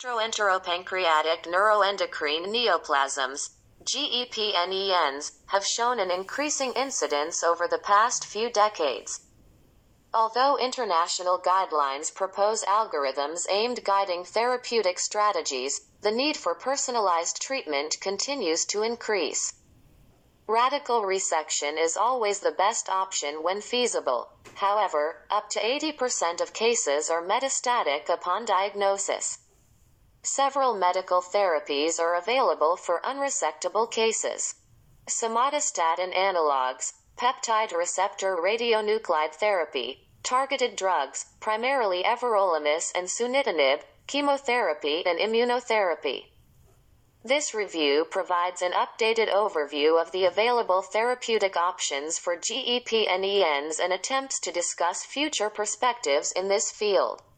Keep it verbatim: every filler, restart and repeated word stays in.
gastroenteropancreatic neuroendocrine neoplasms, G E P N E Ns, have shown an increasing incidence over the past few decades. Although international guidelines propose algorithms aimed guiding therapeutic strategies, the need for personalized treatment continues to increase. Radical resection is always the best option when feasible. However, up to eighty percent of cases are metastatic upon diagnosis. Several medical therapies are available for unresectable cases. Somatostatin analogs, peptide receptor radionuclide therapy, targeted drugs, primarily everolimus and sunitinib, chemotherapy and immunotherapy. This review provides an updated overview of the available therapeutic options for G E P N E Ns and attempts to discuss future perspectives in this field.